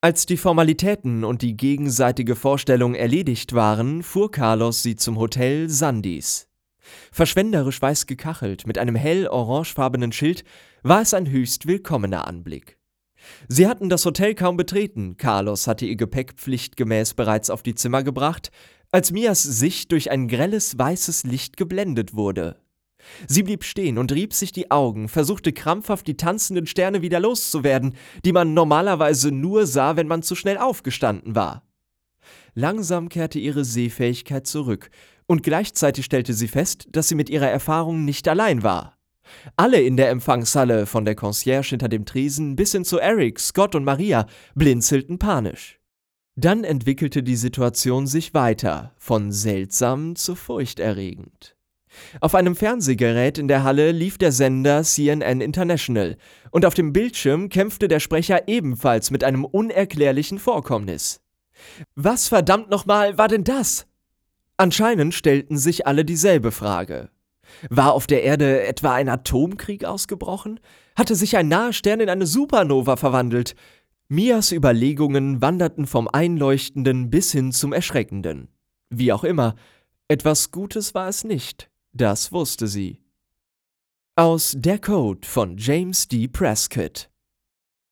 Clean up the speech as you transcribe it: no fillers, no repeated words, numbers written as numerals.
Als die Formalitäten und die gegenseitige Vorstellung erledigt waren, fuhr Carlos sie zum Hotel Sandys. Verschwenderisch weiß gekachelt, mit einem hell orangefarbenen Schild, war es ein höchst willkommener Anblick. Sie hatten das Hotel kaum betreten, Carlos hatte ihr Gepäck pflichtgemäß bereits auf die Zimmer gebracht, als Mias Sicht durch ein grelles weißes Licht geblendet wurde. Sie blieb stehen und rieb sich die Augen, versuchte krampfhaft die tanzenden Sterne wieder loszuwerden, die man normalerweise nur sah, wenn man zu schnell aufgestanden war. Langsam kehrte ihre Sehfähigkeit zurück, und gleichzeitig stellte sie fest, dass sie mit ihrer Erfahrung nicht allein war. Alle in der Empfangshalle, von der Concierge hinter dem Tresen bis hin zu Eric, Scott und Maria, blinzelten panisch. Dann entwickelte die Situation sich weiter, von seltsam zu furchterregend. Auf einem Fernsehgerät in der Halle lief der Sender CNN International, und auf dem Bildschirm kämpfte der Sprecher ebenfalls mit einem unerklärlichen Vorkommnis. Was verdammt nochmal war denn das? Anscheinend stellten sich alle dieselbe Frage. War auf der Erde etwa ein Atomkrieg ausgebrochen? Hatte sich ein naher Stern in eine Supernova verwandelt? Mias Überlegungen wanderten vom Einleuchtenden bis hin zum Erschreckenden. Wie auch immer, etwas Gutes war es nicht, das wusste sie. Aus Der Code von James D. Prescott.